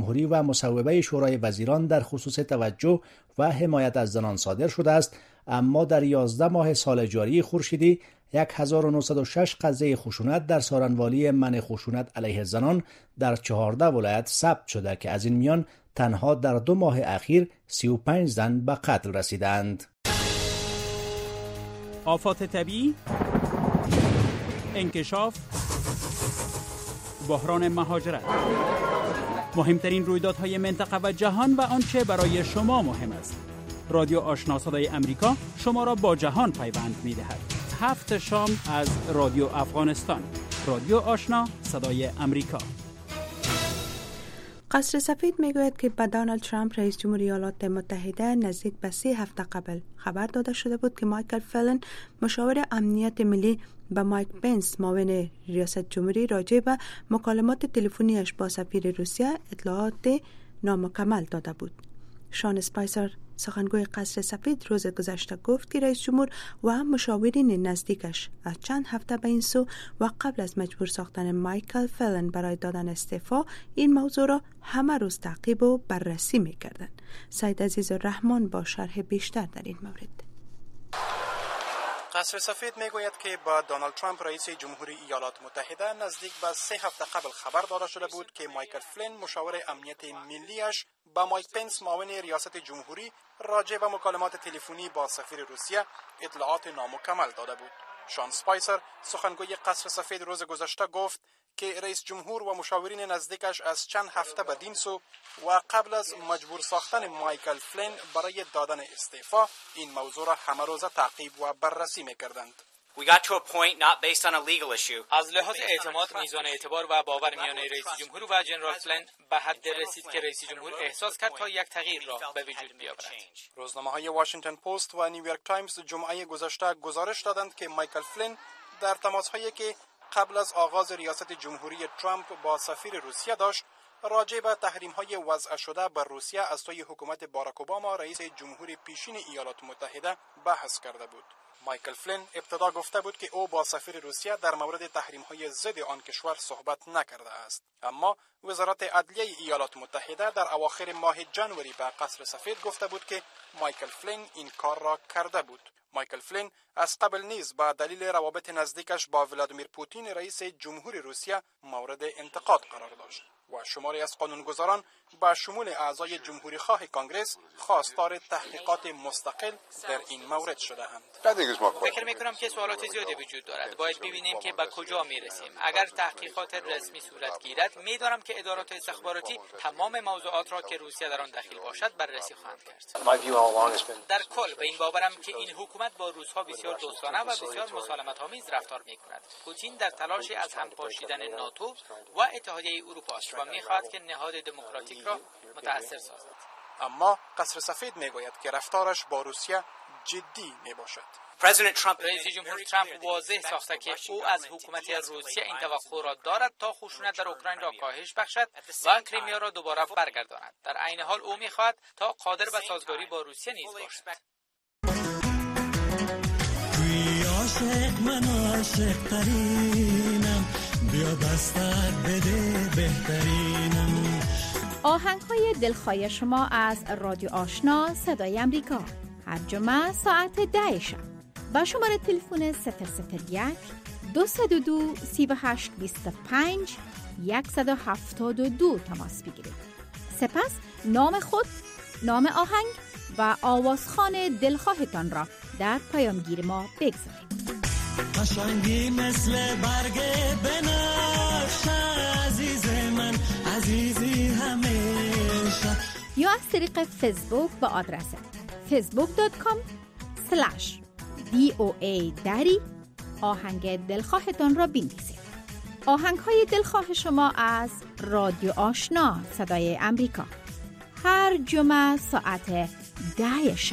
جمهوری و مصوبه شورای وزیران در خصوص توجه و حمایت از زنان صادر شده است، اما در 11 ماه سال جاری خورشیدی 1906 قضیه خشونت در سارنوالی منع خشونت علیه زنان در 14 ولایت ثبت شده که از این میان تنها در 2 ماه اخیر 35 زن به قتل رسیدند. آفات طبیعی، انکشاف، بحران مهاجرت، مهمترین رویدادهای منطقه و جهان و آنچه برای شما مهم است. رادیو آشنا صدای امریکا شما را با جهان پیوند می‌دهد. 7 شام از رادیو افغانستان. رادیو آشنا صدای امریکا. قصر سفید میگوید که به دونالد ترامپ رئیس جمهوری ایالات متحده نزدیک به 3 هفته قبل خبر داده شده بود که مایکل فلن مشاور امنیت ملی به مایک پنس معاون ریاست جمهوری راجع به مکالمات تلفنیش با سفیر روسیه اطلاعات نامکمل داده بود. شان اسپایسر سخنگوی قصر سفید روز گذشته گفت که رئیس جمهور و مشاورین نزدیکش از چند هفته به این سو و قبل از مجبور ساختن مایکل فلن برای دادن استعفا این موضوع را همه روز تعقیب و بررسی می‌کردند. سید عزیز الرحمن با شرح بیشتر در این مورد. قصر سفید میگوید که با دونالد ترامپ رئیس جمهوری ایالات متحده نزدیک به 3 هفته قبل خبر داده شده بود که مایکل فلن مشاور امنیت ملیش با مایک پنس معاون ریاست جمهوری راجع به مکالمات تلفنی با سفیر روسیه اطلاعات نامکمل داده بود. شان سپایسر سخنگوی قصر سفید روز گذشته گفت که رئیس جمهور و مشاورین نزدیکش از چند هفته بدین سو و قبل از مجبور ساختن مایکل فلن برای دادن استعفا این موضوع را همه روزه تعقیب و بررسی می‌کردند. از لحاظ اعتماد، میزان اعتبار و باور میان رئیس جمهور و جنرال فلن به حد رسید که رئیس جمهور احساس کرد تا یک تغییر را به وجود بیاورد. روزنامه‌های واشنگتن پست و نیویورک تایمز جمعه گذشته گزارش دادند که مایکل فلن در تماس‌هایی که قبل از آغاز ریاست جمهوری ترامپ با سفیر روسیه داشت راجع به تحریم‌های وضع شده بر روسیه از سوی حکومت باراک اوباما رئیس جمهوری پیشین ایالات متحده بحث کرده بود. مایکل فلن ابتدا گفته بود که او با سفیر روسیه در مورد تحریم‌های ضد آن کشور صحبت نکرده است، اما وزارت عدلیه ایالات متحده در اواخر ماه ژانویه به قصر سفید گفته بود که مایکل فلن این کار را کرده بود. مایکل فلن از قبل نیز با دلیل روابط نزدیکش با ولادیمیر پوتین رئیس جمهوری روسیه مورد انتقاد قرار داشت و شماری از قانونگذاران با شمول اعضای جمهوری خواه کانگرس خواستار تحقیقات مستقل در این مورد شده‌اند. فکر می‌کنم که سوالات زیادی وجود دارد. باید ببینیم که به کجا می‌رسیم. اگر تحقیقات رسمی صورت گیرد، می‌دانم که ادارات استخباراتی تمام موضوعات را که روسیه در آن دخیل باشد بررسی خواهند کرد. در کل به این باورم که این حکومت با روس‌ها بسیار دوستانه و بسیار مسالمت‌آمیز رفتار می‌کند. پوتین در تلاش از هم پاشیدن ناتو و اتحادیه اروپا است و می‌خواهد که نهاد دموکراتیک را متأثر سازد. اما قصر سفید میگوید که رفتارش با روسیه جدی میباشد. رئیس جمهور ترامپ واضح ساخته که او از حکومت روسیه این توقع را دارد تا خشونت در اوکراین را کاهش بخشد و کریمیا را دوباره برگرداند. در عین حال او می‌خواهد تا قادر به سازگاری با روسیه نیز باشد. آهنگ‌های دلخواه شما از رادیو آشنا صدای امریکا هر جمعه ساعت 10 شب با شماره تلفن 001 202 3825 172 تماس بگیرید. سپس نام خود، نام آهنگ و آوازخوان دلخواهتان را در پیامگیر ما بگذارید. قشنگی مثل برگ بنفشه عزیز من، عزیزی همیشه. یا از طریق فیسبوک با آدرس facebook.com/DOA دری آهنگ دلخواهتان را بنویسید. آهنگ‌های دلخواه شما از رادیو آشنا صدای امریکا هر جمعه ساعت 10 شب.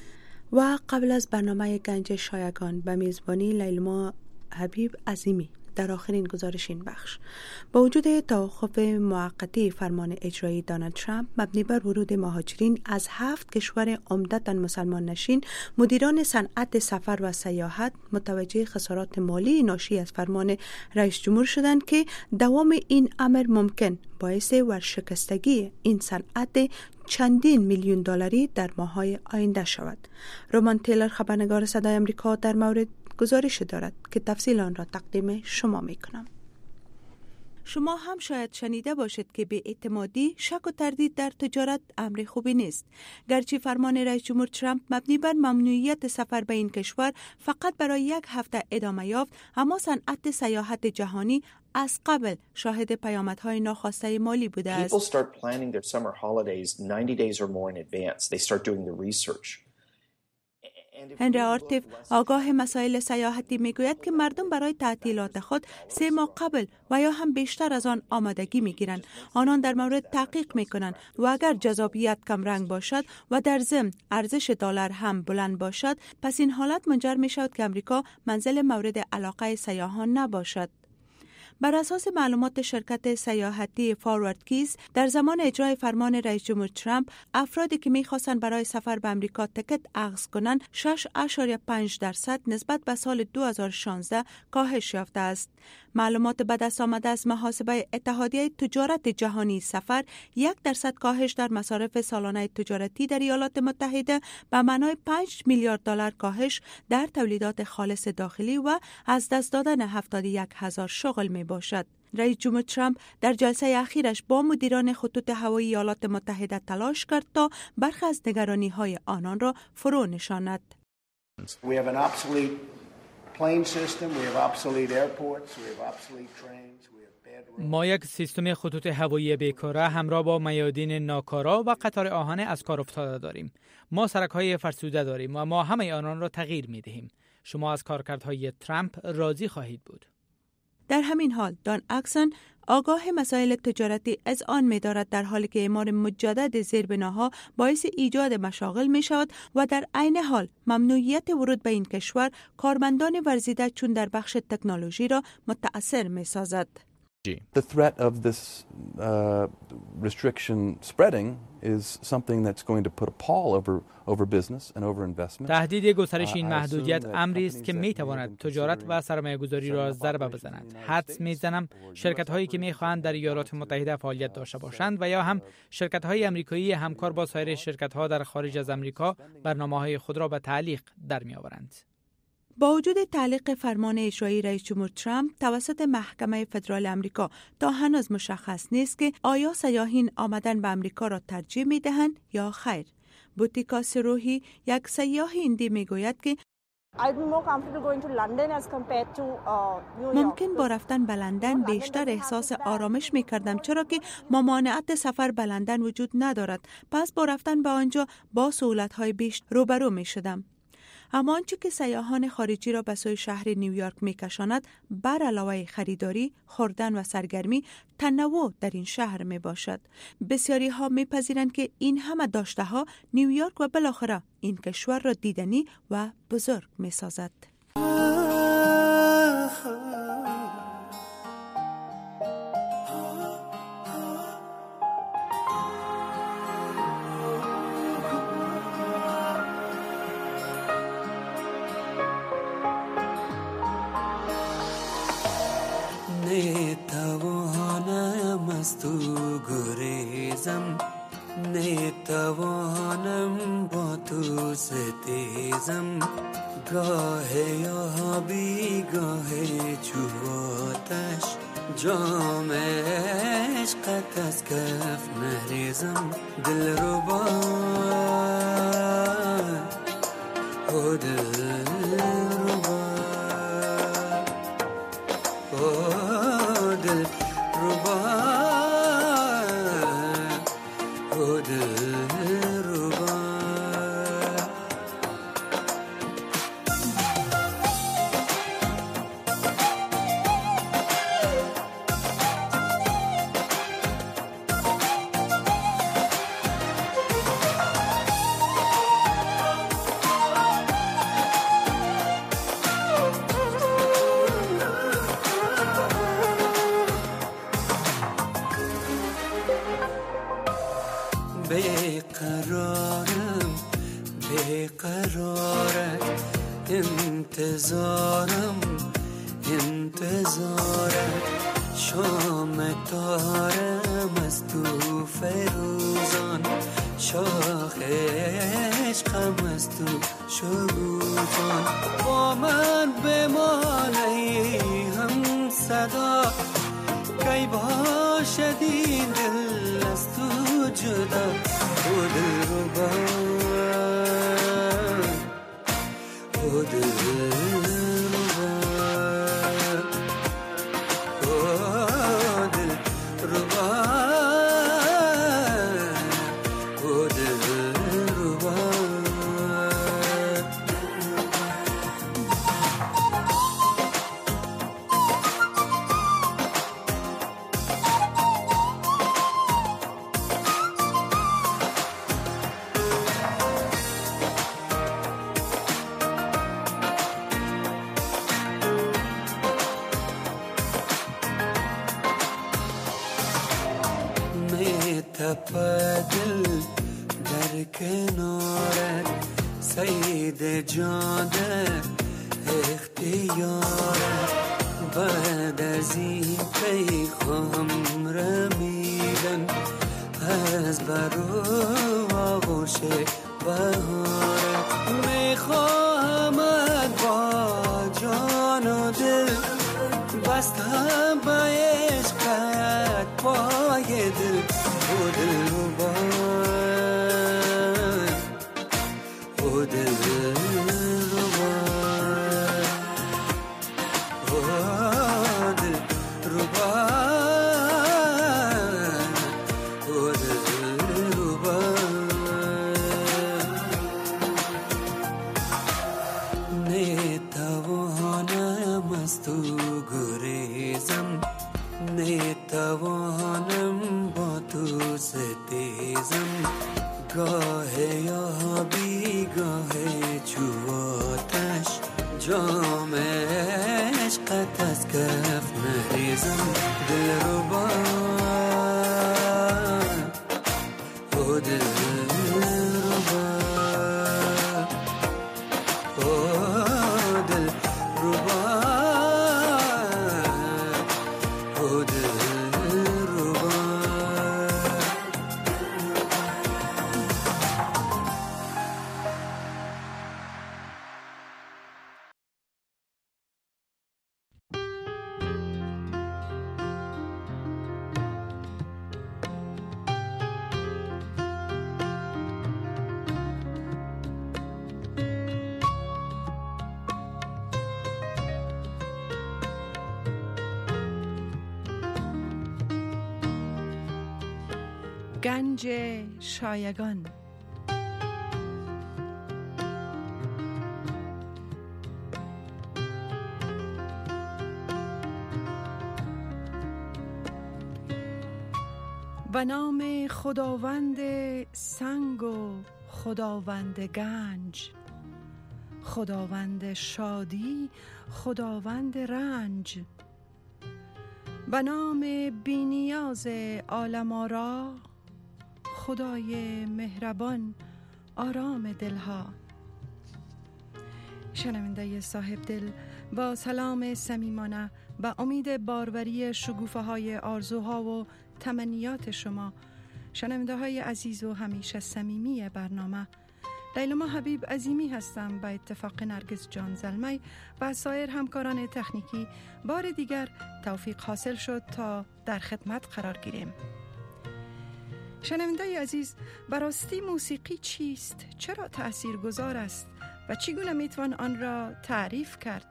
و قبل از برنامه گنج شایگان به میزبانی لیلما حبیب عظیمی در آخرین گزارش این بخش. با وجود توقف موقتی فرمان اجرایی دونالد ترامپ مبنی بر ورود مهاجرین از 7 کشور عمدتاً مسلمان نشین، مدیران صنعت سفر و سیاحت متوجه خسارات مالی ناشی از فرمان رئیس جمهور شدند که دوام این امر ممکن باعث ورشکستگی این صنعت چندین میلیون دلاری در ماه‌های آینده شود. رومان تیلر خبرنگار صدای آمریکا در مورد گزارش دارد که تفصیل آن را تقدیم شما می‌کنم. شما هم شاید شنیده باشید که به اعتمادی، شک و تردید در تجارت امر خوبی نیست. گرچه فرمان رئیس جمهور ترامپ مبنی بر ممنوعیت سفر به این کشور فقط برای 1 هفته ادامه یافت، اما صنعت سیاحت جهانی از قبل شاهد پیامدهای ناخواسته مالی بوده است. People start planning their summer holidays 90 days or more in advance. They start doing the research. هنری آرتیف آگاه مسائل سیاحتی میگوید که مردم برای تعطیلات خود 3 ماه قبل و یا هم بیشتر از آن آمادگی میگیرند. آنان در مورد تحقیق میکنند و اگر جذابیت کم رنگ باشد و در ضمن ارزش دلار هم بلند باشد، پس این حالت منجر میشود که امریکا منزل مورد علاقه سیاحان نباشد. بر اساس معلومات شرکت سیاحتی فاروارد کیز، در زمان اجرای فرمان رئیس جمهور ترامپ، افرادی که می‌خواستند برای سفر به امریکا تکت اخذ کنند 6.5% نسبت به سال 2016 کاهش یافته است. معلومات به دست آمده از محاسبه اتحادیه تجارت جهانی سفر، 1% کاهش در مصارف سالانه تجارتی در ایالات متحده به معنای 5 میلیارد دلار کاهش در تولیدات خالص داخلی و از دست دادن 71,000 شغل می باشد. رئیس جمهور ترامپ در جلسه اخیرش با مدیران خطوط هوایی ایالات متحده تلاش کرد تا برخی از نگرانی‌های آنان را فرو نشاند. We have an obsolete plane system, we have obsolete airports, we have obsolete trains, we have bad roads. ما یک سیستم خطوط هوایی بیکاره همراه با میادین ناکارا و قطار آهن از کار افتاده داریم. ما سرک‌های فرسوده داریم و ما همه آنان را تغییر می‌دهیم. شما از کارکردهای ترامپ راضی خواهید بود. در همین حال دان اکسون آگاه مسائل تجارتی از آن می‌دارد در حالی که اعمار مجدد زیربناها باعث ایجاد مشاغل می‌شود و در عین حال ممنوعیت ورود به این کشور کارمندان ورزیده چون در بخش تکنولوژی را متأثر می‌سازد. The threat of this restriction spreading is something that's going to put a pall over business and over investment. تهدید گسترش این محدودیت امری است که می‌تواند تجارت و سرمایه‌گذاری را ضربه بزند. حدس می‌زنم شرکت‌هایی که می‌خواهند در ایالات متحده فعالیت داشته باشند و یا هم شرکت‌های آمریکایی همکار با سایر شرکت‌ها در خارج از آمریکا برنامه‌های خود را به تعلیق در می‌آورند. با وجود تعلیق فرمان اجرایی رئیس جمهور ترامپ توسط محکمه فدرال آمریکا، تا هنوز مشخص نیست که آیا سیاحین آمدن به آمریکا را ترجیح می‌دهند یا خیر. بوتیکا سروهی، یک سیاح هندی میگوید که ممکن با رفتن به لندن بیشتر احساس آرامش می‌کردم، چرا که ممانعت سفر به لندن وجود ندارد. پس با رفتن به آنجا با سهولت‌های بیش روبرو می‌شدم. اما آنچه که سیاحان خارجی را به سوی شهر نیویورک می‌کشاند، بر علاوه خریداری، خوردن و سرگرمی، تنوع در این شهر میباشد. بسیاری ها میپذیرند که این همه داشته ها نیویورک و بالاخره این کشور را دیدنی و بزرگ میسازد. نتوانم از تو گریزم، نتوانم با تو ستیزم، گاه یابی گاه چوباتش، جام عشقت از کف نریزم، دل رو با دل رو با دل رو با دل رو با بیقرارم بیقرارت انتظارم انتظارت شام تارم از تو فروزان شاخ عشقم از تو شگوفان با من بمان ای هم صدا کی باشد این دل از تو جدا او دل رو با او دل رو با او دل رو با او دل رو با تپدل در کنارت سید جاده اختیارت بعد از این پی خواهم رمیدن از برو آغوش بهارت میخواهمت با جان و دل بستم با عشقت پای دل او دل رو با او دل رو با او دل رو با او دل رو با نتوانم از تو گریزم نتوانم با تو ستیزم گاه یا بیگاه چواتش جام عشقت از کف نریزم دل رو با او دل رو با او دل رو با او دل رو با گنج شایگان. به نام خداوند سنگ و خداوند گنج، خداوند شادی، خداوند رنج، به نام بی‌نیاز عالم آرا، خدای مهربان آرام دلها. شنونده صاحب دل، با سلام صمیمانه و امید باروری شکوفه های آرزوها و تمنیات شما شنونده های عزیز و همیشه صمیمی برنامه، لیلما حبیب عظیمی هستم. به اتفاق نرگس جان زلمی و سایر همکاران تکنیکی بار دیگر توفیق حاصل شد تا در خدمت قرار گیریم. شنونده عزیز، براستی موسیقی چیست؟ چرا تأثیرگذار است؟ و چگونه میتوان آن را تعریف کرد؟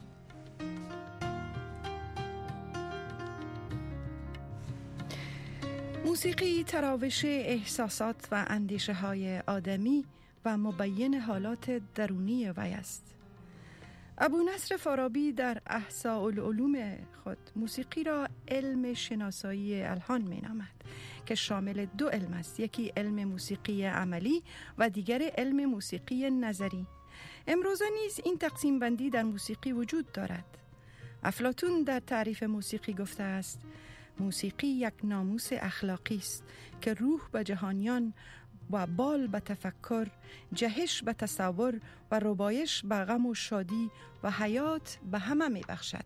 موسیقی تراوش احساسات و اندیشه های آدمی و مبین حالات درونی وی است. ابو نصر فارابی در احصاء العلوم خود موسیقی را علم شناسایی الحان می نامد که شامل دو علم است، یکی علم موسیقی عملی و دیگر علم موسیقی نظری. امروزه نیز این تقسیم بندی در موسیقی وجود دارد. افلاطون در تعریف موسیقی گفته است: موسیقی یک ناموس اخلاقی است که روح به جهانیان و بال به تفکر، جهش به تصور و ربایش به غم و شادی و حیات به همه می بخشد.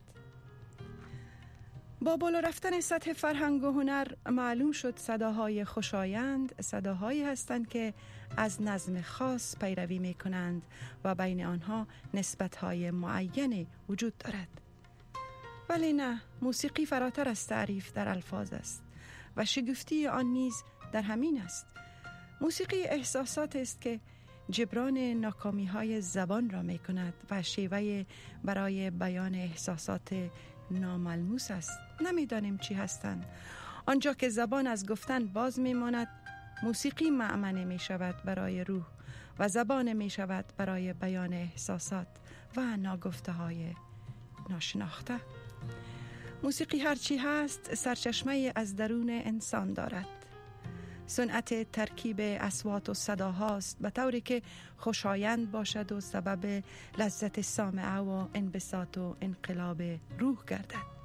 با بالا رفتن سطح فرهنگ و هنر معلوم شد صداهای خوشایند صداهایی هستند که از نظم خاص پیروی می کنند و بین آنها نسبت‌های معینی وجود دارد. ولی نه، موسیقی فراتر از تعریف در الفاظ است و شگفتی آن نیز در همین است. موسیقی احساسات است که جبران ناکامی‌های زبان را می کند و شیوه برای بیان احساسات ناملموس است. نمی‌دانیم چی هستند. آنجا که زبان از گفتن باز می‌ماند، موسیقی مأمنه می‌شود برای روح و زبان می‌شود برای بیان احساسات و ناگفته‌های ناشناخته. موسیقی هرچی هست سرچشمه از درون انسان دارد. صنعت ترکیب اصوات و صداهاست به طوری که خوشایند باشد و سبب لذت سامعه و انبساط و انقلاب روح گردد.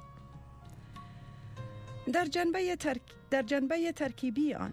در جنبه ترکیبی آن،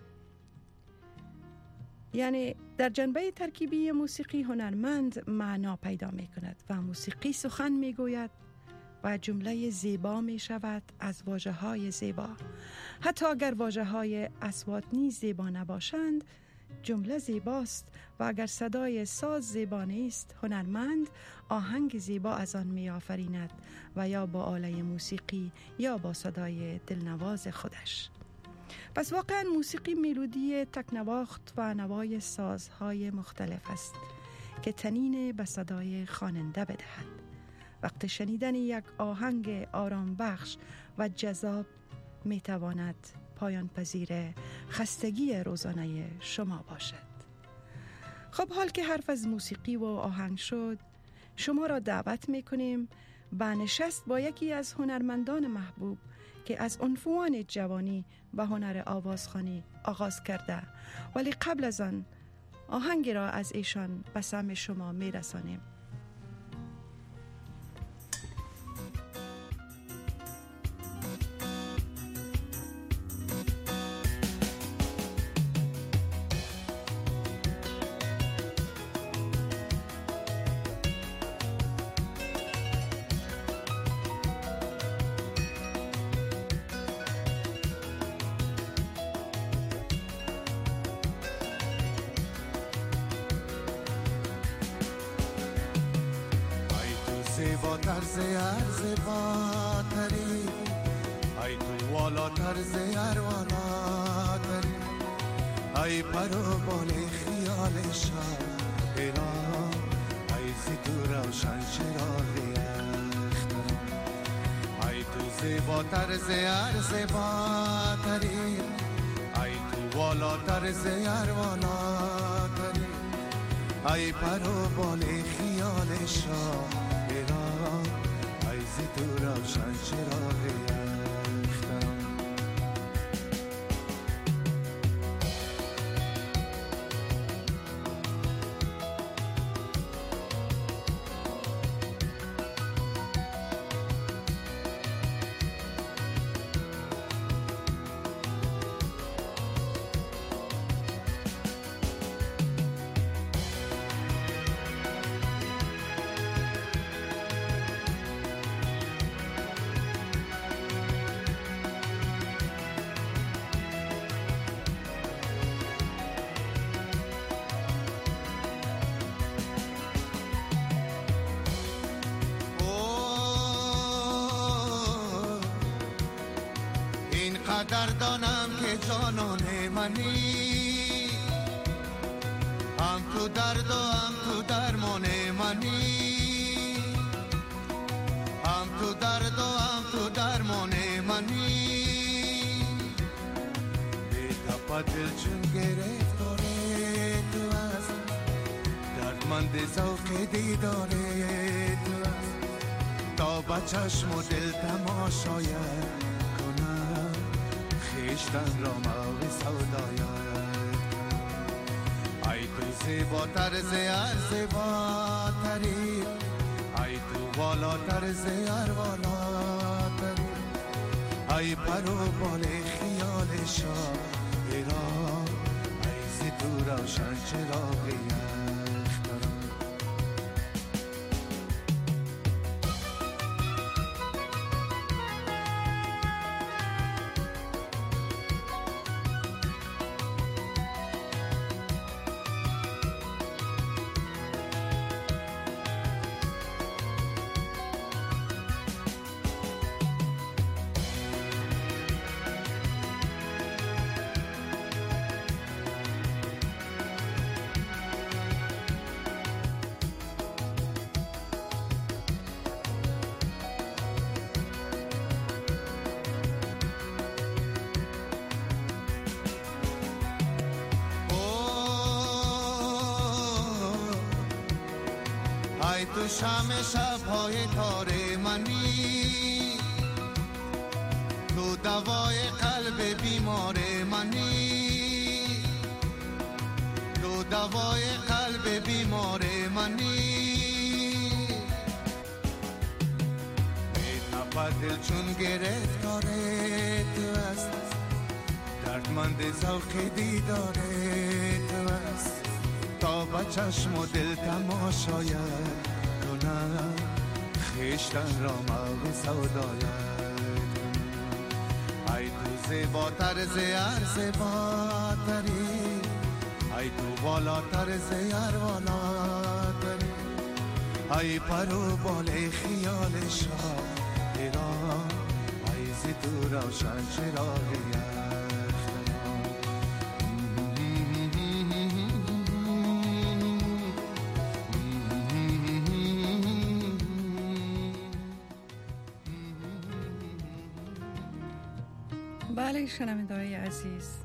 یعنی در جنبه ترکیبی موسیقی، هنرمند معنا پیدا می کند و موسیقی سخن می گوید و جمله زیبا می شود از واژه های زیبا. حتی اگر واژه های اصوات نیز زیبا نباشند، جمله زیباست و اگر صدای ساز زیبا نیست، هنرمند آهنگ زیبا از آن می آفریند و یا با آله موسیقی یا با صدای دلنواز خودش. پس واقعا موسیقی ملودی تکنواخت و نوای سازهای مختلف است که طنین به صدای خواننده بدهد. وقت شنیدن یک آهنگ آرام بخش و جذاب می تواند پایان پذیر خستگی روزانه شما باشد. خب حال که حرف از موسیقی و آهنگ شد، شما را دعوت می کنیم به نشست با یکی از هنرمندان محبوب که از عنفوان جوانی به هنر آوازخوانی آغاز کرده، ولی قبل از آن آهنگی را از ایشان به سمع شما می رسانیم. طرز عرض باتری ای تو والا طرز اروالاتری ای پرو بال خیال شب ایران ای زیدو روشن چراغی اختر ای تو زیبا طرز عرض باتری ای تو والا طرز اروالاتری ای پرو بال خیال شب تو روشن چراغی اختران قدر دانم که جانان منی، هم تو درد و هم تو درمان منی، هم تو درد و هم تو درمان منی. بی‌تاب دل چون گرفتاره تو از دردمند ذوق دیداره تو از تا با چشم و دل تماشاید خیشتن را موی سودایت. ای تو زیباتر زهر زیباتری، ای تو بالاتر زهر بالاتری، ای پرو بال خیال شاعران، ای زی تو روشن چراغ یخ دارم. تو شام شب‌های تار منی، تو دوای قلب بیمار منی، تو دوای قلب بیمار منی. میتپد دل چون گرفتار تو است، دردمند ذوق دیدار تو است. تا با چشم و دل تماشاید کنم، خیشتن را موی سوداید کنم. ای تو زیباتر ز هر زیباتری، ای تو بالاتر ز هر بالاتری، ای پرو بال خیال شاعران، ای ز تو روشن چراغ یخ. بله شنونده‌های عزیز،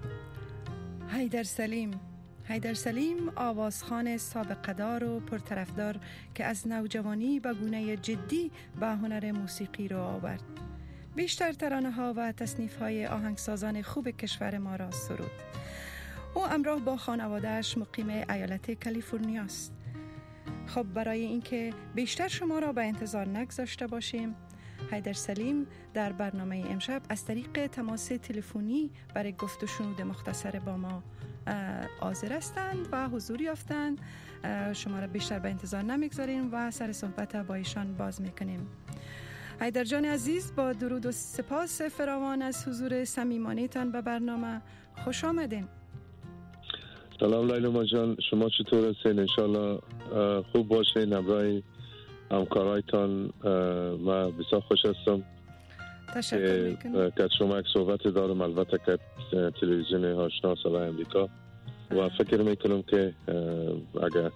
حیدر سلیم آوازخوان سابقه دار و پرطرفدار که از نوجوانی به گونه جدی به هنر موسیقی رو آورد. بیشتر ترانه ها و تصنیف های آهنگسازان خوب کشور ما را سرود. او همراه با خانواده‌اش مقیم ایالت کالیفرنیا است. خب برای اینکه بیشتر شما را به انتظار نگذاشته باشیم، حیدر سلیم در برنامه امشب از طریق تماس تلفنی برای گفت و شنود مختصر با ما حاضر هستند و حضور یافتند. شما را بیشتر به انتظار نمیگذاریم و سر صحبت با ایشان باز میکنیم. حیدر جان عزیز، با درود و سپاس فراوان از حضور صمیمانه‌تان به برنامه، خوش آمدین. سلام لیلا جان، شما چطور هستین؟ انشالله خوب باشین. همراه همکارایتان و بسیار خوش هستم. تشکر میکنم که شما یک صحبت دارم، البته که تلویزیون آشنا صدای امریکا، و فکر میکنم که اگر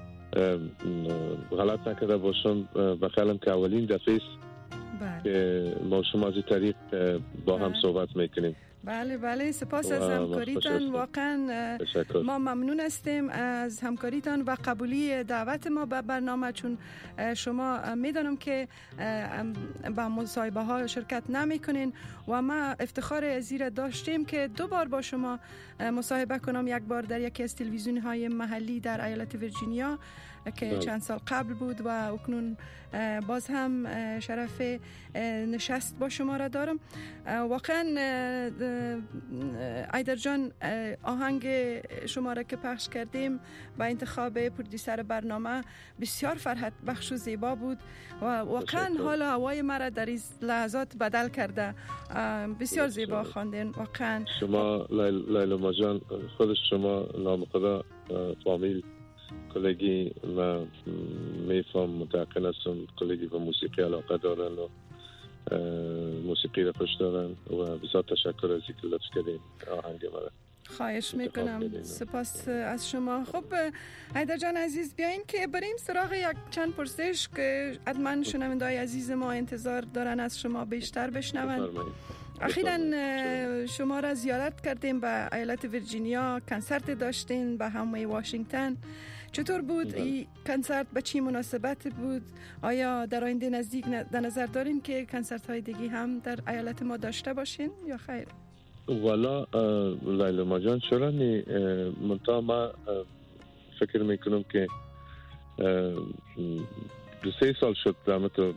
غلط نکرده باشم بخیالم که اولین دفعه است که ما شما از این طریق با هم صحبت میکنیم. بله سپاس از همکاریتان. واقعا ما ممنون هستیم از همکاریتان و قبولی دعوت ما به برنامه، چون شما میدانم که با مصاحبه ها شرکت نمی کنین و ما افتخار ازیر داشتیم که 2 بار با شما مصاحبه کنم. یک بار در یکی از تلویزیون های محلی در ایالت ویرجینیا که چند سال قبل بود و اکنون باز هم شرف نشست با شما را دارم. واقعا حیدر جان، آهنگ شما را که پخش کردیم با انتخاب پرودیسر برنامه بسیار فرحت بخش و زیبا بود و واقعا حال هوای مرا در این لحظات بدل کرده. بسیار زیبا خواندین واقعا. شما لیلا جان، خود شما نام خدا فامیل کلگی و میفهم متعقل هستم، کلگی به موسیقی علاقه دارن و موسیقی را خوش دارن و بسیار تشکر از اینکه لطف کردین آهنگ مرا. خواهش میکنم، سپاس از شما. خب حیدر جان عزیز، بیاین که بریم سراغ یک چند پرسش که حتما شنونده‌های عزیز ما انتظار دارن از شما بیشتر بشنون. اخیراً شما را زیارت کردیم به ایالت ویرجینیا، کنسرت داشتین به همه واشنگتن. چطور بود این کنسرت؟ به چی مناسبت بود؟ آیا در آینده نزدیک در نظر دارین که کنسرت های دیگه هم در ایالت ما داشته باشین یا خیر؟ والا لیلا جان، چرا نی؟ منطقه ما فکر میکنم که 2-3 سال شد درمت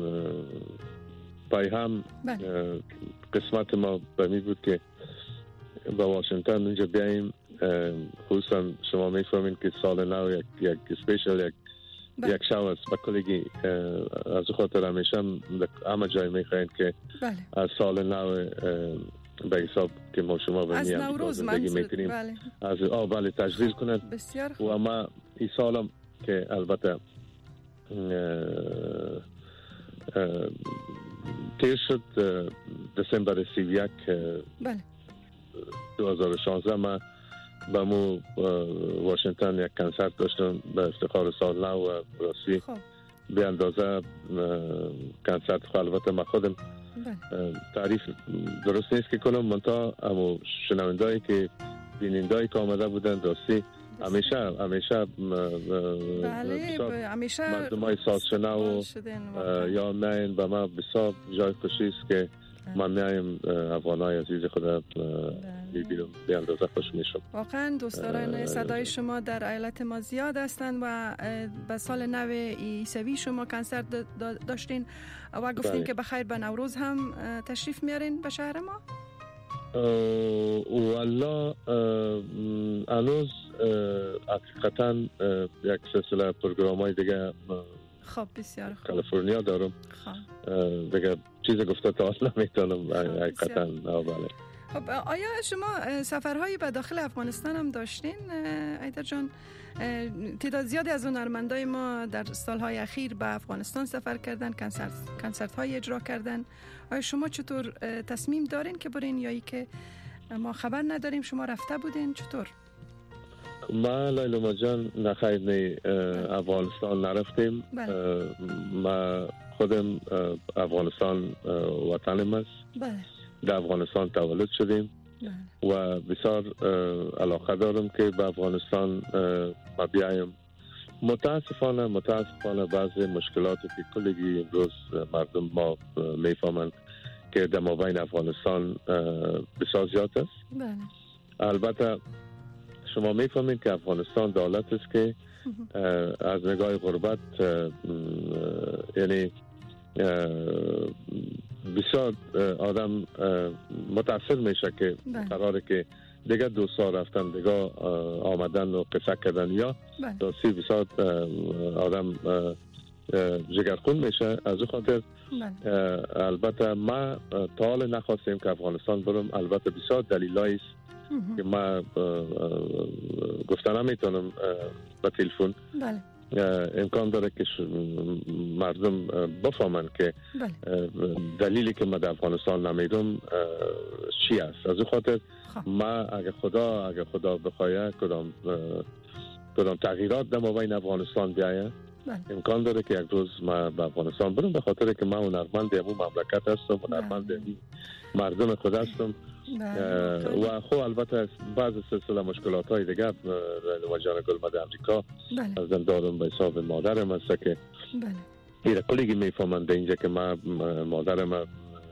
پای هم قسمت ما بمی بود که با واشنگتن اونجا بیاییم خصوصا شما میفهمین که سال نو یک اسپیشل یک شو است با کلگی. از خاطر همیشه همه جای میخواین که از سال نو به حساب که ما شما و از نوروز میتونیم از بله تجلیل کنند. و اما این سالم که البته تیر شد دسامبر 31 2016 ما با مو واشنگتن یک کنسرت داشتم به افتخار سال نو و راستی به اندازه کنسرت خو البته ما خودم تعریف درست نیست که کنم، منتها اما شنوندهایی که بینندهایی که آمده بودن راستی همیشه مردمای سازشنو یا میاین به ما بسیار جای خوشی است که من میایم افغانای عزیز خدا میبینم، به اندازه خوش میشم. واقعا دوستداران صدای شما در ایالت ما زیاد هستند و به سال نو عیسوی شما کنسرت داشتین و گفتین که بخیر به نوروز هم تشریف میارین به شهر ما. والله هنوز حقیقتا یک سلسله پروگرام‌های دیگه خب بسیار خوب کالیفرنیا دارم. دیگه چیز گفته تا حالا نمیتونم حقیقتا. بله. خب آیا شما سفرهایی به داخل افغانستان هم داشتین ایدر جان؟ تعداد زیادی از هنرمندای ما در سالهای اخیر به افغانستان سفر کردن، کنسرت های اجرا کردن. آیا شما چطور تصمیم دارین که برین یا ای که ما خبر نداریم شما رفته بودین؟ چطور؟ ما لیلا جان نخیر نی افغانستان نرفتیم. ما خودم افغانستان وطنم است. در افغانستان تولد شدیم و بسیار علاقه دارم که به افغانستان ما بیایم. متاسفانه بعضی مشکلاتی که کلگی امروز مردم ما میفهمند که در مابین افغانستان بسیار زیاد است. البته شما میفهمید که افغانستان دولت است که از نگاه غربت یعنی بسیار آدم متاثر میشه که قراره که دیگه دوستا رفتن دیگه آمدن و قصه کردن یا داستی بسیار آدم جگرخون میشه. از او خاطر البته ما تا حال نخواستیم که افغانستان برم. البته بسیار دلیلایی است که ما گفتن نمیتونم به تلفن. امکان داره که مردم بفهمن که دلیلی که ما در افغانستان نمیرم چی است. از او خاطر ما اگه خدا بخواه کدام تغییرات در مابین افغانستان بیایه امکان داره که یک روز ما به افغانستان برم، به خاطر که من هنرمند امون مملکت هستم، هنرمند مردم خود هستم. و خب البته بعض سلسله مشکلات های دیگه وجان گلمد امریکا از دارم به حساب مادرم هست که ایره کلیگی میفهمند اینجا که ما مادرم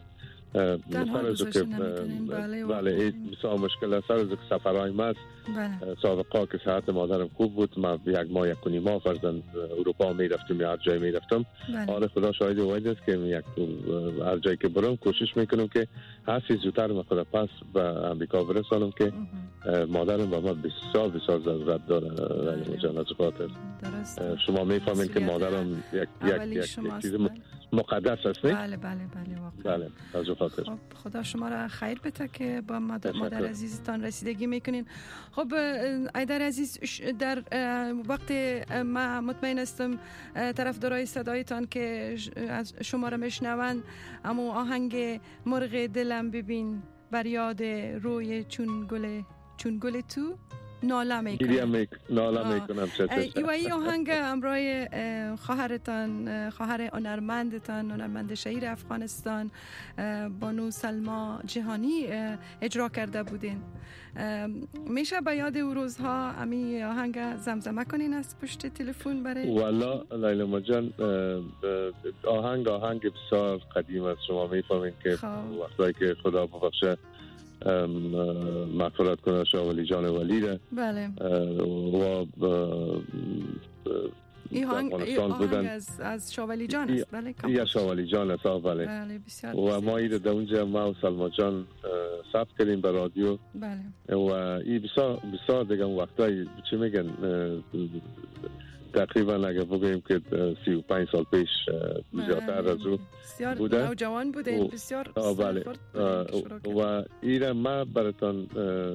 تنها گذاشته نمیتونین. بله بسیار مشکل است. از سفرهای ما سابقا که صحت مادرم خوب بود، ما یک ماه یک کنی ماه فرزند اروپا میرفتم یا هر جای میرفتم. حال خدا شاهد واحد است که هر جایی که برم کوشش میکنم که هرچی زودتر من خدا پس به امریکا برسانم که مادرم با ما بسیار ضرورت داره. از خاطر شما میفهمید که مادرم یک چیز مقدس است. بله واقعا. بله از خاطر. خب خدا شما را خیر بده که با مادر عزیزتان رسیدگی میکنین. خب ایدر عزیز، در وقت ما مطمئن هستم طرفدارای صدایتان که از شما را میشنوند، اما آهنگ مرغ دلم ببین بر یاد روی چون گل تو ناله میکنم. ای آهنگ امرای خواهرتان، خواهر هنرمند شهیر افغانستان بانو سلما جهانی اجرا کرده بودین. میشه به یاد او روزها امی آهنگ زمزمه کنین از پشت تلفن برای؟ والا لیلا جان آهنگ بسیار قدیم است. شما میفهمین که وقتی که خدا ببخشه مغفرت کنه شاه ولی جان ولی ده. بله. و افغانستان بودن. از شاولی جان است. بله یا شاولی جان است. بله. بسیار و ما این در اونجا ما و سلما جان ثبت کردیم به رادیو. بله. و این بسیار دیگه وقتایی چی میگن تقریبا اگه بگوییم که 35 سال پیش زیادتر از او بوده. نوجوان بوده. بسیار بله. و ایره ما براتان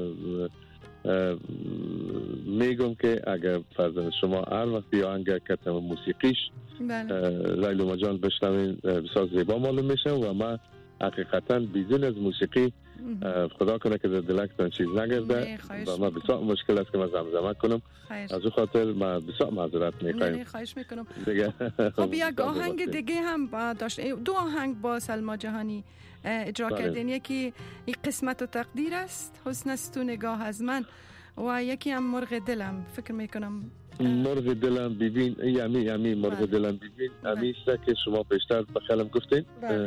میگم که اگر فرضاً شما هر وقت یا انگه کتم موسیقیش لیلا جان بشنوین بسیار زیبا معلوم میشه و ما حقیقتاً بیزون از موسیقی خدا کنه که در دلکتان چیز نگرده و ما بسیار مشکل است که من زمزمه کنم. از او خاطر ما بسیار معذرت میخوایم. خواهش میکنم. خب یک آهنگ دیگه هم داشت. 2 آهنگ با سلما جهانی اجرا کردین. یکی این قسمت و تقدیر است، حسن است تو نگاه از من، و یکی هم مرغ دلم. فکر میکنم مرغ دلم ببین یمی مرغ دلم ببین همیشه که شما بیشتر بخیلم گفتین.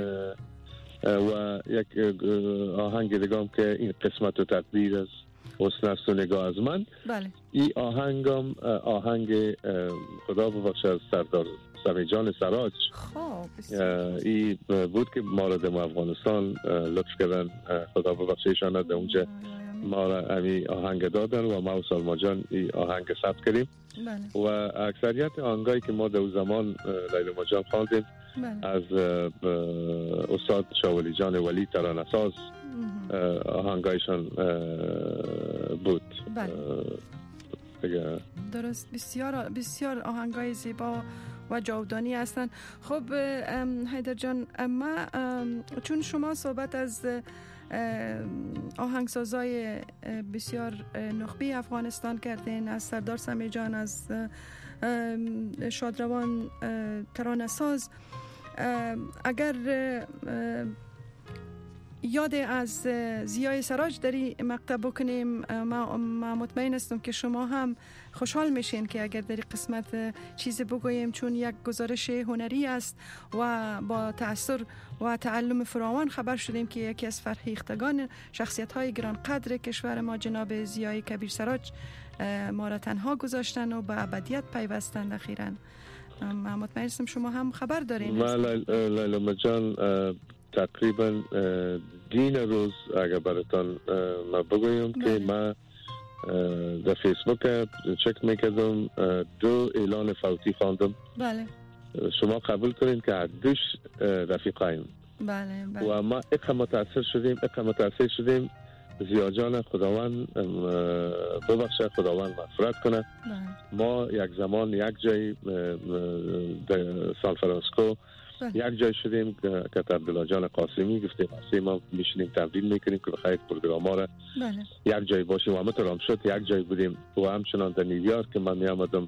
و یک آهنگ دیگه هم که این قسمت و تقدیر است، حسن است و نگاه از من. بله. این آهنگم آهنگ خدا ببخشه از سردار سمیجان سراج. این بود که ما را در افغانستان لطف کردن، خدا ببخشیشان در اونجا ما را امی آهنگ دادن و ما و سلما جان این آهنگ ثبت کردیم. و اکثریت آهنگایی که ما در زمان لیلا جان خواندیم از استاد شاولی جان ولی ترانه‌ساز آهنگایشان بود. درست. بسیار آهنگای زیبا و جاودانی هستند. خب حیدر جان، ما چون شما صحبت از آهنگسازای بسیار نخبه افغانستان کردین، از سردار سمی جان، از شادروان ترانه‌ساز، اگر یاد از ضیای سراج در این مقطع بکنیم، ما مطمئن هستم که شما هم خوشحال میشین که اگر در این قسمت چیزی بگوییم، چون یک گزارش هنری است و با تأثیر و تعلم فراوان خبر شدیم که یکی از فرهیختگان شخصیت‌های گران قدر کشور ما جناب ضیای کبیر سراج ما را تنها گذاشتن و به ابدیت پیوستند اخیراً. ما مطمئن هستم شما هم خبر دارین. لیلا جان تقریبا دین روز اگر براتان ما بگویم که ما در فیسبوک چک میکردم 2 اعلان فوتی خواندم. بله. شما قبول کنین که دوش رفیقایم. بله. و ما اقا متاثر شدیم ضیا جان خداوند ببخشه، خداوند مغفرت کنه. ما یک زمان یک جای در سان فرانسیسکو یک جای شدیم که عبدالله جان قاسمی گفتیم ما میشینیم تمرین میکنیم که بخواید پروگرام ها را یک جای باشیم و همه هم شد یک جای بودیم. و همچنان در نیویورک که من میامدم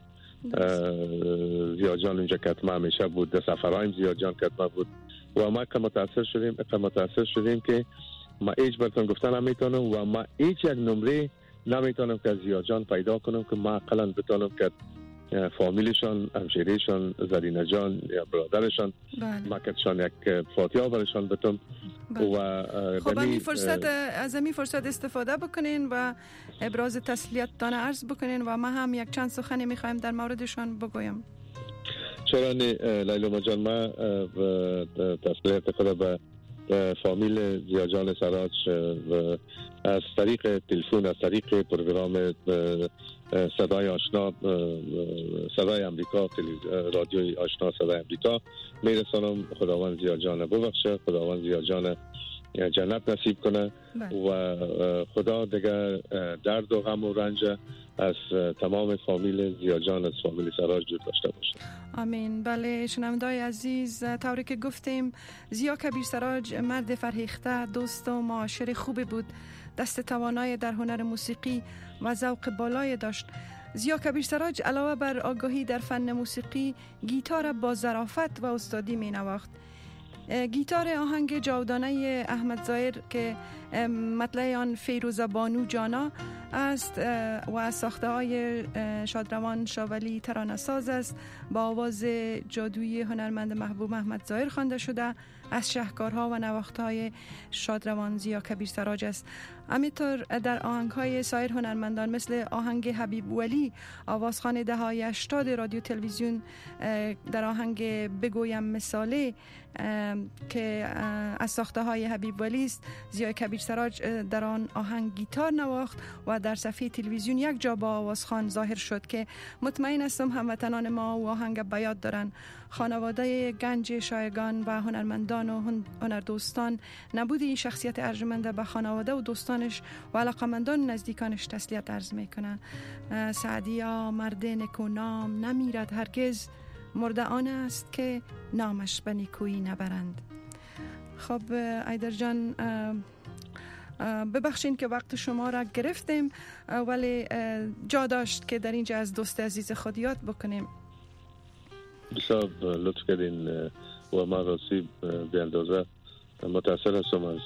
ضیا جان اونجا کتمه همیشه بود، در سفرایم ضیا جان کتمه بود و ما که متاثر شدیم که ما هیچ براتون گفتن نمیتونم و ما هیچ یک نمره نمیتونم که ضیا جان پیدا کنم که ما اقلا بتونم که فامیلشان، همشیریشان، زرینه جان یا برادرشان مکتشان یک فاتحه برشان بتم. و خب از این فرصت استفاده بکنین و ابراز تسلیتتان عرض بکنین و ما هم یک چند سخنی میخوایم در موردشان بگویم. چرا نه لیلا جان، ما تسلیت خدا به فامیل ضیا جان سراج از طریق تلفن، از طریق پروگرام صدای آشنا، صدای امریکا، رادیوی آشنا صدای امریکا میرسانم. خداوند ضیا جان ببخشه، خداوند ضیا جان جنت نصیب کنه و خدا دیگه درد و غم و رنج از تمام فامیل ضیا جان، از فامیل سراج دور داشته باشه. آمین. بله شنوندای عزیز، طوری که گفتیم ضیا کبیر سراج مرد فرهیخته، دوست و معاشر خوبی بود، دست توانای در هنر موسیقی و ذوق بالای داشت. ضیا کبیر سراج علاوه بر آگاهی در فن موسیقی، گیتار با ظرافت و استادی می نواخت. گیتار آهنگ جاودانه احمد ظاهر که مطلع آن فیروزه بانو جانا است و از ساخته های شادروان شاولی ترانه‌ساز است، با آواز جادویی هنرمند محبوب احمد ظاهر خوانده شده. از شهکارها و نواختهای شادروان زیا کبیر سراج است. همینطور در آهنگ‌های سایر هنرمندان مثل آهنگ حبیب ولی آوازخوان دهه‌های 80 رادیو تلویزیون، در آهنگ بگویم مثاله که از ساخته های حبیب ولی است، زیا کبیر سراج در آن آهنگ گیتار نواخت و در صفحه تلویزیون یک جا با آوازخوان ظاهر شد که مطمئن هستم هموطنان ما و آهنگ به یاد دارن. خانواده گنج شایگان و هنرمندان و هنردوستان نبود این شخصیت ارجمنده به خانواده و دوستانش و علاقمندان نزدیکانش تسلیت عرض میکنن. سعدیا مرد نکونام نمیرد هرگز، مرده آن است که نامش به نیکویی نبرند. خب ایدر جان، ببخشین که وقت شما را گرفتیم، ولی جا داشت که در اینجا از دوست عزیز خود یاد بکنیم. بسیار لطف کردین و من راستی به اندازه متأثر هستم از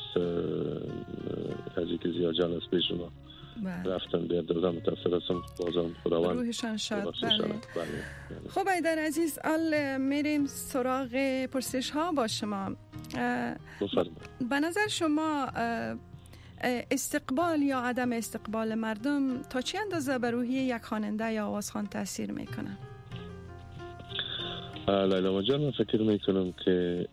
اینکه زیا جان از پیش شما رفتن، به اندازه متأثر هستم. بازم خداوند روحشان شاد. خب ایدر عزیز، میریم سراغ پرسش ها با شما. به نظر شما استقبال یا عدم استقبال مردم تا چه اندازه بر روحیه یک خواننده یا آوازخوان تاثیر میکنه؟ لیلا جان، من فکر میکنم که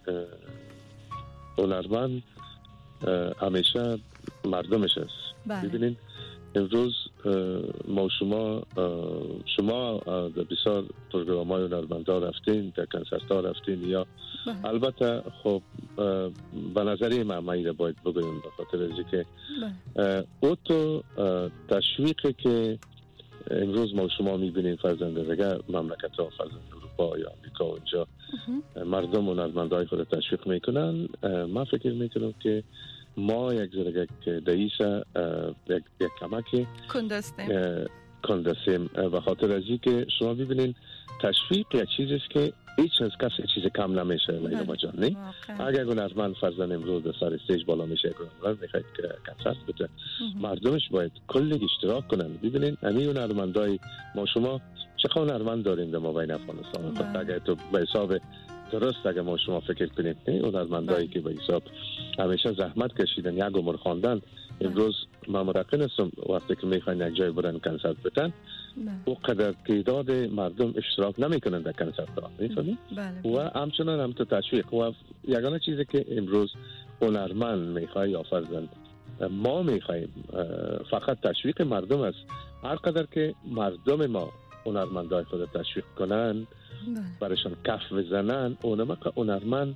هنرمند همیشه مردمش است. ببینید امروز ما شما در بسیار پروگرام‌های هنرمندان رفتین، در کنسرت‌ها رفتین، یا البته خب به نظری من را باید بگویم به خاطر از اینکه اوتو تشویقی که امروز ما شما می‌بینیم فرزند دیگه مملکت‌ها، فرزند اروپا یا آمریکا، اونجا مردم هنرمندای خود تشویق میکنن. من فکر میکنم که ما یک دایسه یک کمک کندستیم به خاطر از اینکه شما ببینین تشویق یک چیزی است که هیچ از کسی چیز کم نمیشه. لیلا جان، نه اگر هنرمند فرزند امروز در سر استیج بالا میشه، هنرمند میخواد که کنسرت بده، مردمش باید کلی اشتراک کنن. ببینین همین هنرمندای ما شما چه هنرمند داریم در ما بین افغانستان. اگر تو به حساب درست اگر ما شما فکر کنید، هنرمندایی که به حساب همیشه زحمت کشیدن، یک عمر خواندن، امروز ما متقن هستم وقتی که میخواین یک جای برن کنسرت بدن، او قدر تعداد مردم اشتراک نمیکنن در کنسرت ها، میفهمید؟ و همچنان هم تو تشویق و یگانه چیزی که امروز هنرمند میخواد یا فرزند ما میخوایم فقط تشویق مردم است. هر قدر که مردم ما هنرمندای خود تشویق کنن، برایشان کف بزنن، اونما که هنرمند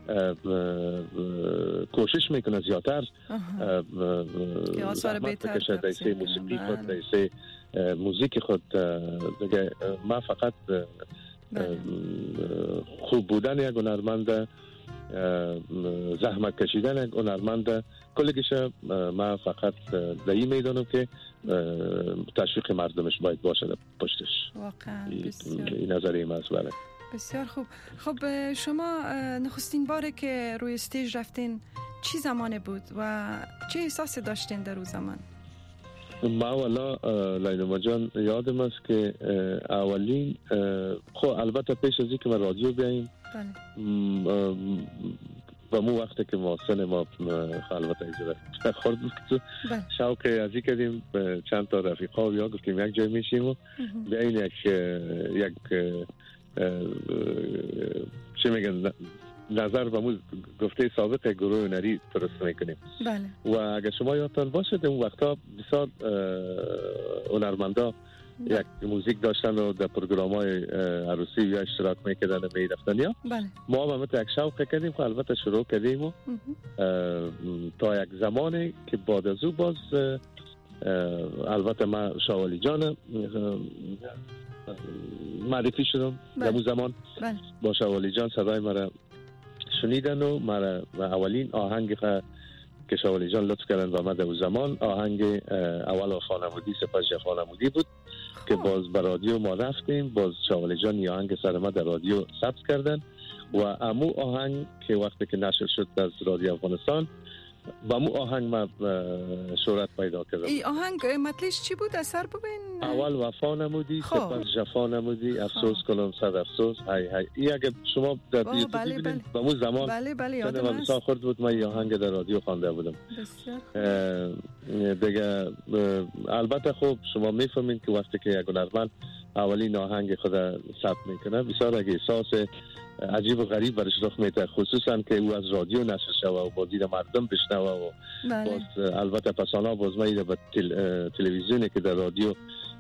کوشش میکنه زیادتر زحمت بکشه دیسه موسیقی خود، دیسه موزیک خود دیگه. ما فقط خوب بودن یک هنرمند، زحمت کشیدن یک هنرمند، کلگیش ما فقط دایی میدانم که تشویق مردمش باید باشه پشتش. واقعا این نظری من است. بله بسیار خوب. خب شما نخستین باره که روی استیج رفتین چی زمانه بود و چه احساسی داشتین در اون زمان؟ ما والا لیلا جان یادم است که اولین خب البته پیش از اینکه ما رادیو بیاییم و مو وقتی که ما سن ما البته اجازه خورد بود، شوق ازی کردیم چند تا رفیقا و یا گفتیم یک جای میشیم و بیاییم یک چه میگن نظر و مو گفته سابق گروه هنری درست میکنیم. و اگر شما یادتان باشد اون وقتا بسیار هنرمندا یک موزیک داشتن و در پروگرام‌های عروسی یا اشتراک میکردن و میرفتن، یا ما هم یک شوق کردیم که البته شروع کردیم و تا یک زمانی که بعد از او باز البته من شاولی جان معرفی شدم. در اون زمان با شاولی جان صدای مرا شنیدن و مرا اولین آهنگ که شاولی جان لطف کردن و من در اون زمان آهنگ اول خانمودی سپس خانمودی بود که باز به رادیو ما رفتیم، باز شاولی جان یه آهنگ سر ما در رادیو ثبت کردن و امو آهنگ که وقتی که نشر شد از رادیو افغانستان با مو آهنگ ما شهرت پیدا کردم. ای آهنگ مطلبش چی بود؟ اثر ببین. اول وفا نمودی، سپس جفا نمودی، افسوس کنم صد افسوس، های های. این اگه شما در یوتیوب ببینید با مو زمان بله یادم هست. بسیار خورد بود من آهنگ در رادیو خوانده بودم. بسیار دیگه البته خوب شما میفهمید که وقتی که یک هنرمند اولین آهنگ خود ثبت میکنه بسیار اگه احساس عجیب و غریب برش رخ میده، خصوصا که او از رادیو نشر شوه و با دید مردم بشنوه و باز البته پسانا باز میره به تلویزیونی که در رادیو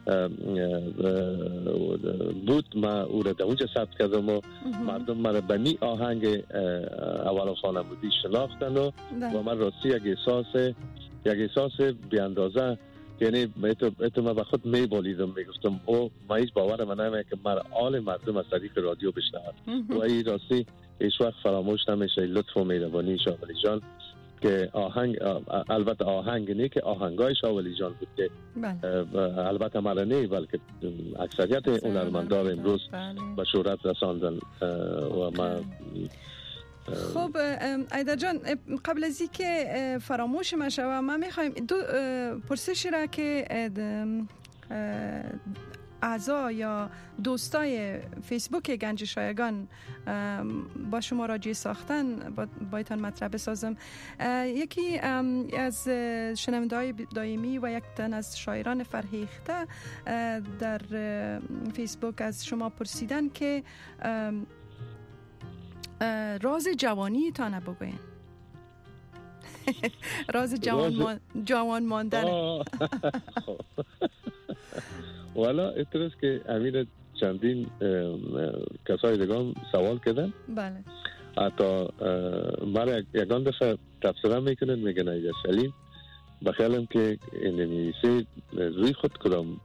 بود ما او را در اونجا ثبت کردم و مردم مرا به می آهنگ اول خانمودی شناختن و من راستی یک احساس بی اندازه، یعنی اتو ما به خود میبالیدم میگفتم او ما هیچ باور من نمیه که مرا آل مردم از طریق رادیو بشنوند و این راستی هیچ وقت فراموش نمیشه لطف و مهربانی شاولی جان که آهنگ البته آهنگ نه که آهنگای شاولی جان بود که البته مرا نه بلکه اکثریت هنرمندان امروز به شهرت رساندن و ما. خب ایدا جان قبل از اینکه فراموش مشه ما میخوایم دو پرسشی را که اعضا یا دوستای فیسبوک گنج شایگان با شما راجع ساختن بایتان مطرح بسازم. یکی از شنونده‌های دائمی و یک تن از شاعران فرهیخته در فیسبوک از شما پرسیدن که راز جوانی تانه بگوین. راز جوان ماندن. والا اعتراض که امیر چندین کسای دیگه سوال کردن. بله. حتی مرا یکان دفعه تفسیرم میکنن میگن ایجا سلیم بخیالم که نمیسی روی خود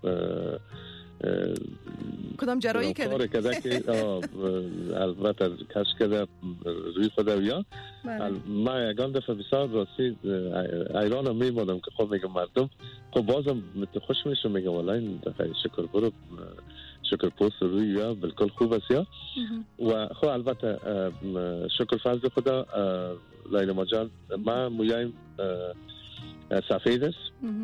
کدام جرایی کرده که البته کش کرده روی خود یا ما یکان دفعه بسیار راستی ایران میمادم که خب میگم مردم خب بازم خوش میشه میگم والا این دفعه شکر برو شکر پوست روی یا بلکل خوب است یا و خب البته شکر فضل خدا لیلا جان ما مویایم سفید است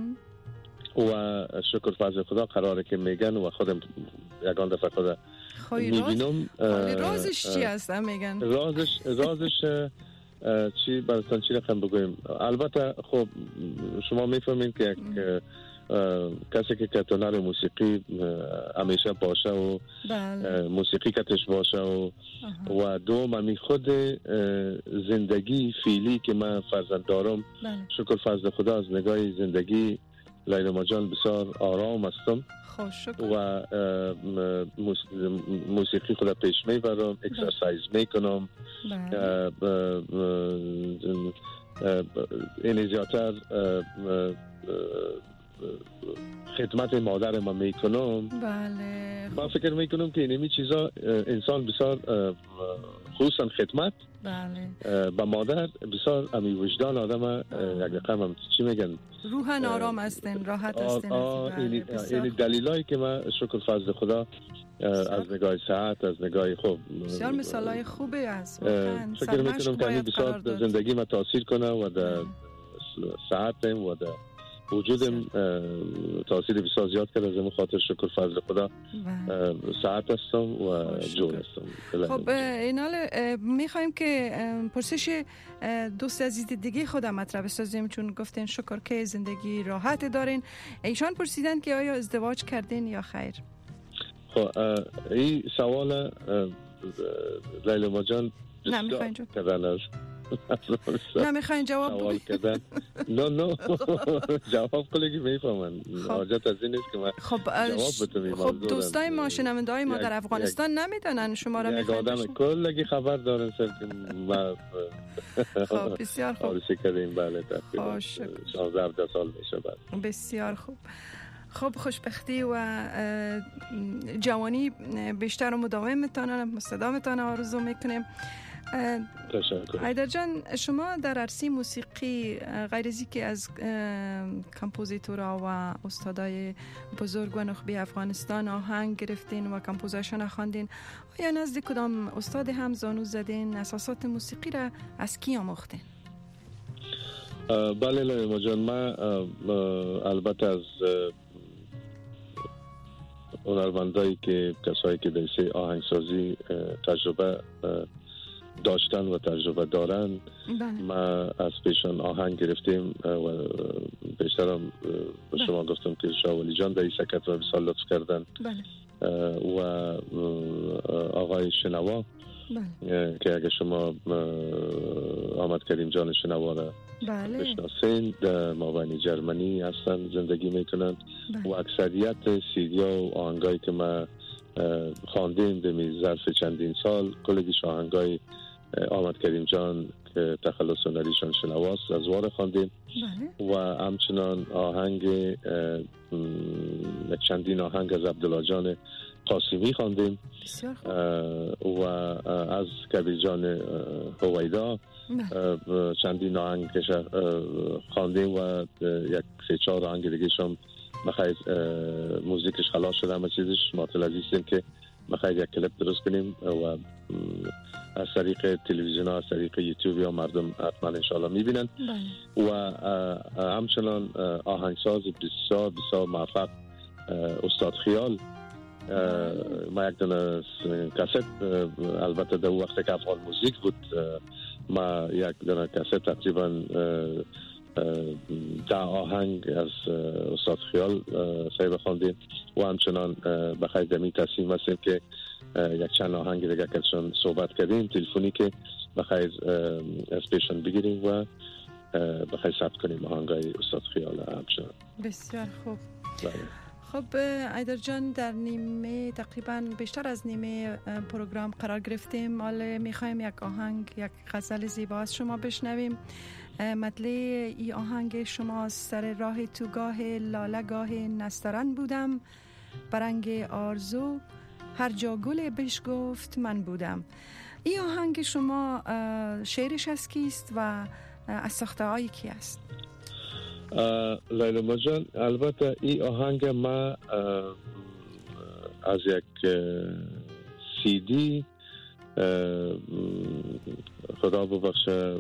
و شکر فضل خدا قراره که میگن و خودم یکان دفعه خدا میبینم. رازش چی هست میگن؟ رازش چی براتون چی رقم بگویم. البته خب شما میفهمین که کسی که کتونر موسیقی همیشه باشه و موسیقی کتش باشه و دوم همی خود زندگی فعلی که من فرزند دارم شکر فضل خدا از نگاه زندگی لیلا جان بسیار آرام هستم و موسیقی خدا پیش میبرم، اکسرسایز میکنم، این زیادتر خدمت مادر ما میکنم. بله. من فکر میکنم که اینمی چیزا انسان بسیار خصوصا خدمت با مادر بسیار امی وجدان آدم یک رقم چی میگن روحن آرام هستن، راحت هستن. این دلیلایی که من شکر فضل خدا از نگاه صحت از نگاه خوب بسیار مثالای خوبی است. فکر میکنم که این بسیار زندگی ما تاثیر کنه و در صحتم و در وجودم تاثیر بسیار زیاد کرده. از این خاطر شکر فضل خدا ساعت هستم و جور هستم. خب اینال میخوایم که پرسش دوست عزیز دیگه خودم مطرح بسازیم چون گفتین شکر که زندگی راحت دارین. ایشان پرسیدن که آیا ازدواج کردین یا خیر؟ خب این سوال لیلا جان نمیخواین نمیخواین جواب کردن. نه جواب کلگی میفهمن. حاجت از این نیست که من جواب بتونیم. خب دوستای ما شنونده‌های ما در افغانستان نمیدونن شما را میخواین. یک آدم کلگی خبر دارن سر که ما خب بسیار خوب آرسی کردیم. بله تقریبا 16 سال میشه. بعد بسیار خوب. خب خوشبختی و جوانی بیشتر و مداومتان آرزو میکنیم. حیدر جان شما در عرصه موسیقی غیر از اینکه از کمپوزیتورها و استادای بزرگ و نخبه افغانستان آهنگ گرفتین و کمپوزیشن خواندین، آیا نزد کدام استاد هم زانو زدین؟ اساسات موسیقی را از کی آموختین؟ بله لیلا جان، من البته از هنرمندایی که کسایی که در سه آهنگسازی تجربه داشتن و تجربه دارن، ما از پیشان آهنگ گرفتیم و بیشترم به شما گفتم که شاولی جان در این سکت و بسیار لطف کردن و آقای شنوا که اگه شما آمد کریم جان شنوا را بشناسین، در مابین جرمنی هستن، زندگی میکنن و اکثریت سیدیا و آهنگایی که ما خواندیم در ظرف چندین سال کلگیش آهنگای آمد کریم جان که تخلص هنریشان شنواست از وار خواندیم و همچنان آهنگ چندین آهنگ از عبدالله جان قاسمی خواندیم و از کبیر جان هویدا چندین آهنگ خواندیم و یک 3-4 آهنگ دیگه شم بخیر موزیکش خلاص شده، همه چیزش معطل عزیزیم که بخیر یک کلیپ درست کنیم و از طریق تلویزیون ها، از طریق یوتیوب یا مردم حتما انشاءالله میبینن و همچنان آهنگساز بسیار بسیار موفق استاد خیال، ما یک دونه کست، البته در وقت که افغان موزیک بود، ما یک دونه کست تقریبا 10 آهنگ از استاد خیال صاحب خواندیم و همچنان بخیر دمی تصمیم هستیم که یک چند آهنگ دیگه کشون صحبت کردیم تلفنی که بخیر از پیشان بگیریم و بخیر ثبت کنیم آهنگای استاد خیال همچنان. بسیار خوب. خب ایدر جان، در نیمه تقریبا بیشتر از نیمه پروگرام قرار گرفتیم. حالا میخوایم یک آهنگ، یک غزل زیبا از شما بشنویم. مطلع ای آهنگ شما سر راه تو گاه لاله گاه نسترن بودم، برنگ آرزو هر جا گل بش گفت من بودم. ای آهنگ شما شعرش از کیست و از ساخته هایی کی است؟ لیلا جان، البته این آهنگ ما از یک CD خدا ببخشه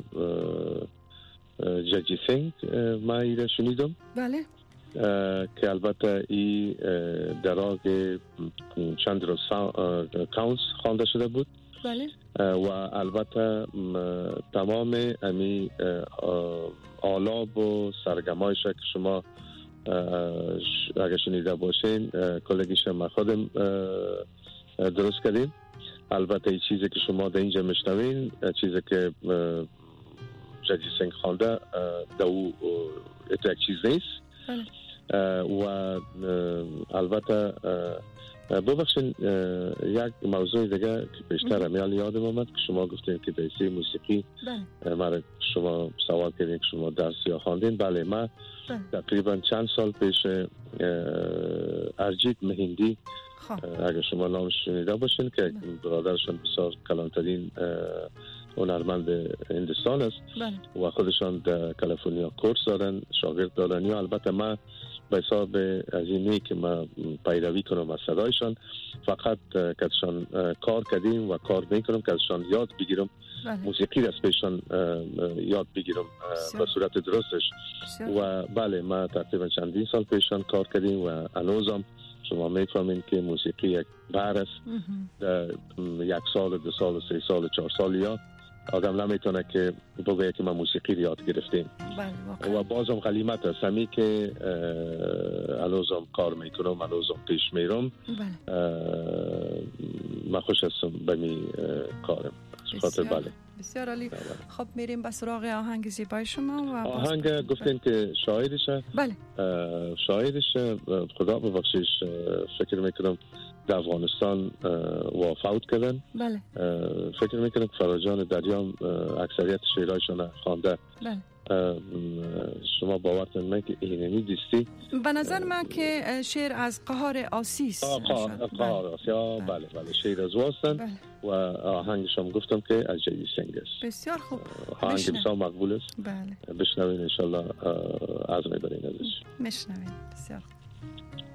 جاجی سینگ ما ایره شنیدم. بله. که البته این دراگ چند روز کاونس خوانده شده بود. بله. و البته تمام امی آلاب و سرگمایش که شما اگه شنیده باشین کلگیش ما خودم درست کردیم. البته این چیزی که شما در اینجا میشنوین، چیزی که جاجی سینگ خوانده دو یک چیز نیست. و البته ببخشین یک موضوع دیگه که بیشتر امیال یادم آمد که شما گفتین که دیسی موسیقی مرا شما سوال کردین که شما درس یا خواندین. بله، من تقریبا چند سال پیش ارجیت مهندی، اگر شما نامش شنیده باشین، که برادرشان بسیار کلانترین هنرمند هندوستان است و خودشان در کالیفرنیا کورس دارن، شاگرد دارن. یا البته من به حساب از اینی که من پیروی کنم از صدایشان، فقط کهشان کار کردیم و کار میکنم که ازشان یاد بگیرم، موسیقی از پیشان یاد بگیرم به صورت درستش. و بله، من تقریبا چندین سال پیشان کار کردیم و هنوزم شما میفهمین که موسیقی یک بحر است. در 1 سال، 2 سال، 3 سال، 4 سال یا آدم نمیتونه که بگه که ما موسیقی یاد گرفتیم. و بازم غلیمت است همی که هنوزم کار میکنم، هنوزم پیش میرم. من خوش هستم به می کارم. خاطر بله. بسیار عالی. خب میریم به سراغ آهنگ زیبای شما. و آهنگ گفتین که شاعرشه. بله. شاعرشه خدا ببخشیش، فکر میکنم در افغانستان وفات کردن. بله. فکر میکنم که فراجان دریام اکثریت شعرهایشان خوانده. بله. شما باورتون من که اینمی دیستی به نظر من که شعر از قهار آسیس. قهار آسیا. بله بله، شعر از واستن. و آهنگشم گفتم که از جاجی سینگ است. بسیار خوب. آهنگ بسیار مقبول است. بله. بشنوین انشالله از میبرین ازش. میشنوین. بسیار خوب.